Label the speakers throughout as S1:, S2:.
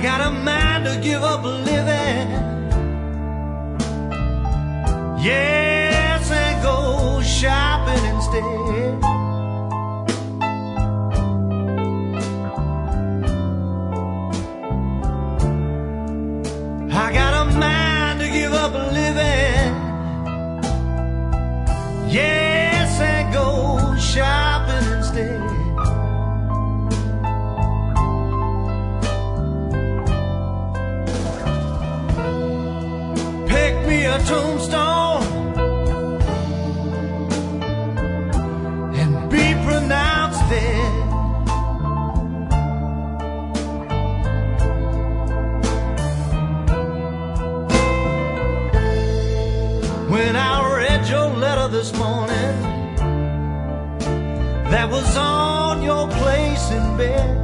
S1: got a mind to give up living, yes, and go shopping instead. I got a mind to give up living, yes, and go shopping instead. Pick me a tombstone and be pronounced dead. When I read your letter this morning that was on your place in bed,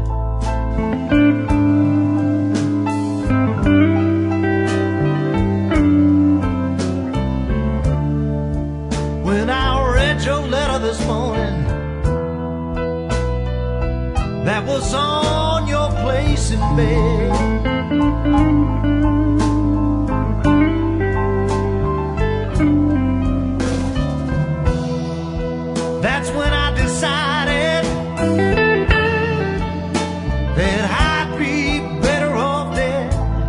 S1: when I read your letter this morning that was on your place in bed, that's when I decided that I'd be better off dead.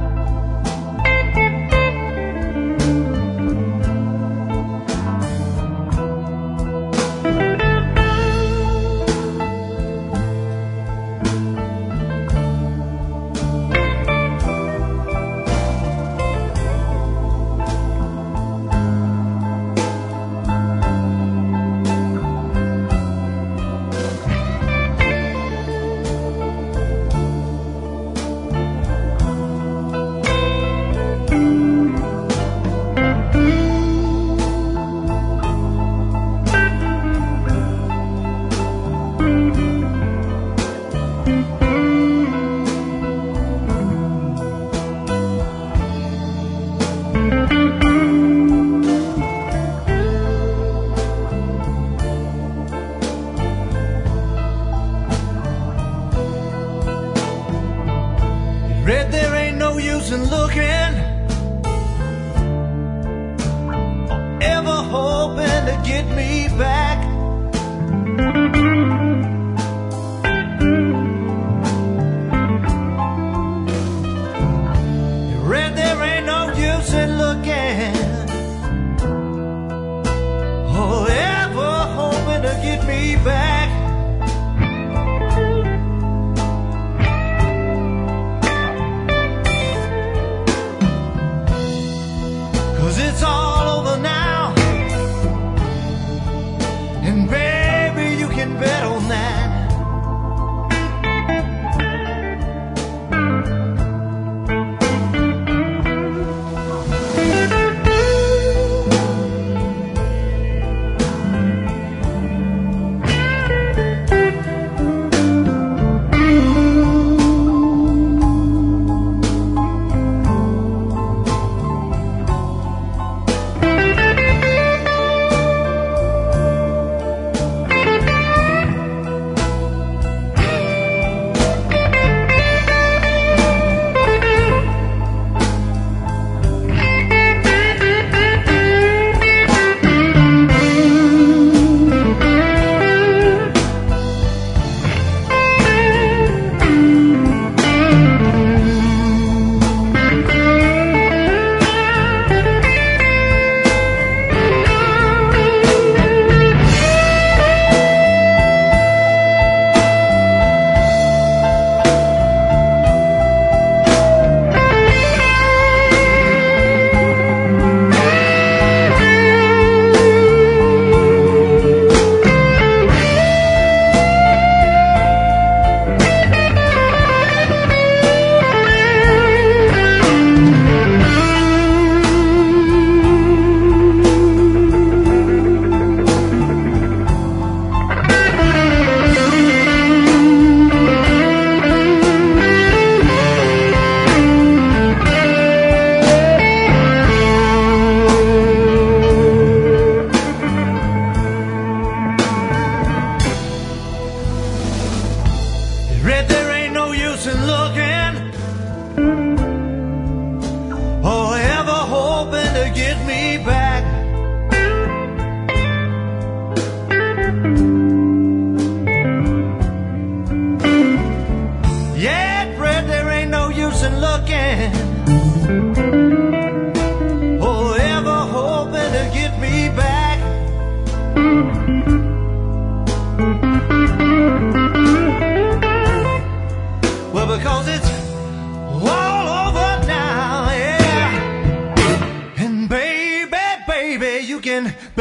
S1: Read there ain't no use in looking or ever hoping to get me back. Read there ain't no use in looking or ever hoping to get me back. It's all over now, and baby, you can bet on that. Read there ain't no use in looking again.